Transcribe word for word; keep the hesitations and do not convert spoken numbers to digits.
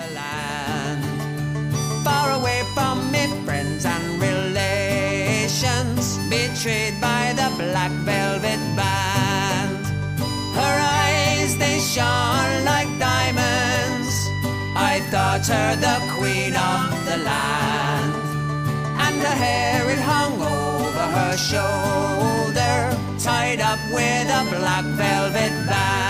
land. Far away from me friends and relations, betrayed by the black velvet band. Her eyes, they shone like diamonds. I thought her the queen of the land. And her hair, it hung over her shoulder, tied up with a black velvet band.